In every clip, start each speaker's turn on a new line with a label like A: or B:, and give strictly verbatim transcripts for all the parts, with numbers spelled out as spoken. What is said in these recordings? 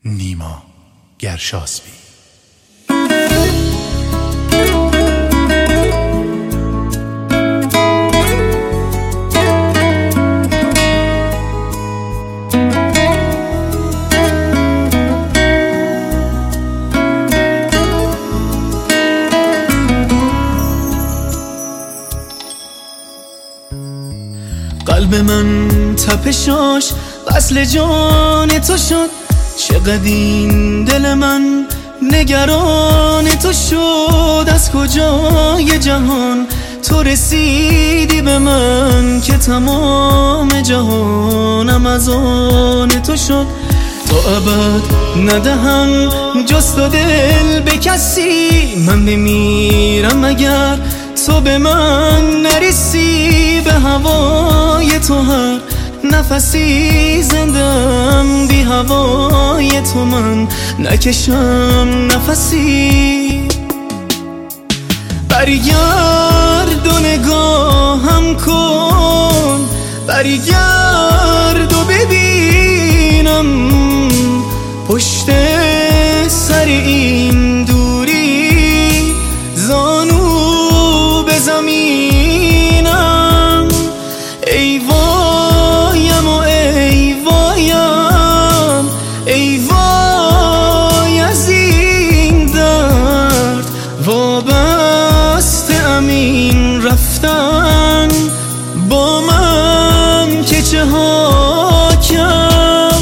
A: نیما گرشاسبی.
B: قلب من تپشاش وصل جان تو شد، چقدر این دل من نگران تو شد. از کجای جهان تو رسیدی به من که تمام جهانم از آن تو شد. تا ابد ندهم جز تو دل به کسی، من بمیرم اگر تو به من نرسی. به هوای تو هر نفسی زندم، بی هوای تو من نکشم نفسی. برگرد و نگاهم کن، برگرد و ببینم پشت سر این دوری، زانو به زمینم. ای وایم و ای وایم، ای وای از این درد وابسته ام این رفتن با من که چه ها کرد.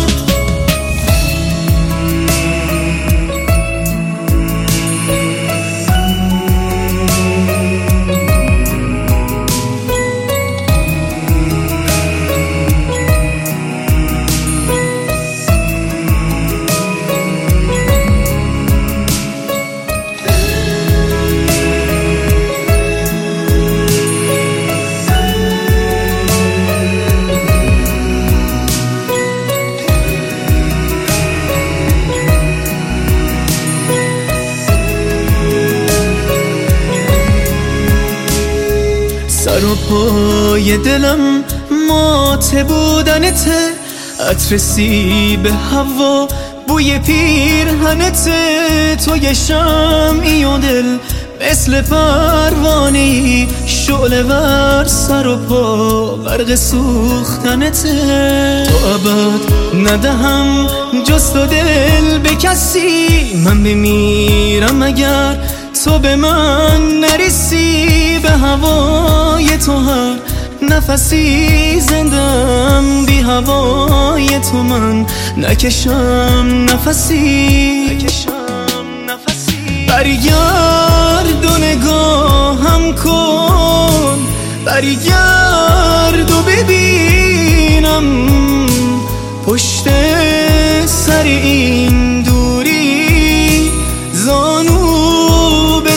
B: سر و پای دلم مات بودنته، عطر سیب هوا بوی پیرهنته. توی شمعی و دل مثل پروانه‌ای، شعله ور سر و پا غرق سوختنته. تا ابد ندهم جز تو دل به کسی، من بمیرم اگر تو به من نرسی. به هوای تو هر نفسی زندم، بی هوای تو من نکشم نفسی. برگرد و نگاهم کن، برگرد و ببینم پشت سر این دوری، زانو به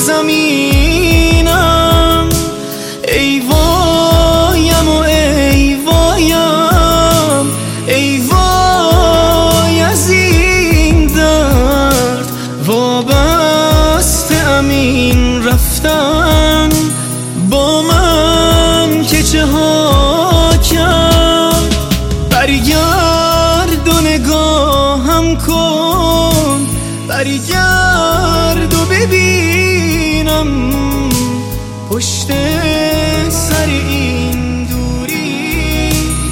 B: زمینم. ای وایم و ای وایم، ای وای از این درد وابسته ام این رفتن با من که چه ها کرد. برگرد و نگاهم کن، برگرد و ببینم پشت سر این دوری،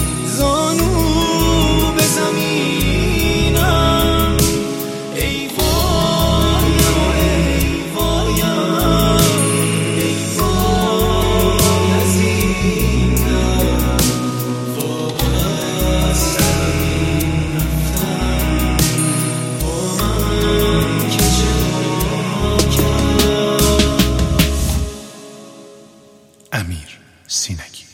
B: زانو به زمینم. ای وایم و ای وایم، ای وای از این درد وابسته ام این رفتن با من که چه ها کرد.
A: امیر سینگی.